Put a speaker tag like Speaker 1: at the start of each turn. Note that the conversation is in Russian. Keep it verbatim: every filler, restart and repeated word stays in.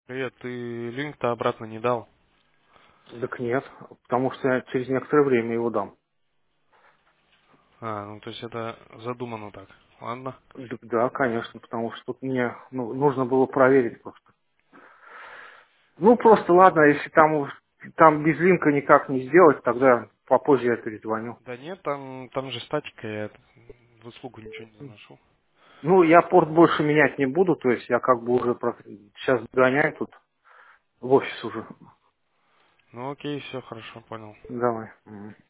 Speaker 1: Привет, ты линк-то обратно не дал?
Speaker 2: Так нет, потому что я через некоторое время его дам.
Speaker 1: А, ну то есть это задумано так. Ладно.
Speaker 2: Так да, конечно, потому что тут мне ну, нужно было проверить просто. Ну просто ладно, если там, уж- там без линка никак не сделать, тогда попозже я перезвоню.
Speaker 1: Да нет, там, там же статика, я в услугу ничего не заношу.
Speaker 2: Ну, я порт больше менять не буду, то есть я как бы уже про- сейчас догоняю тут в офис уже.
Speaker 1: Ну окей, все хорошо, понял.
Speaker 2: Давай. Мгм.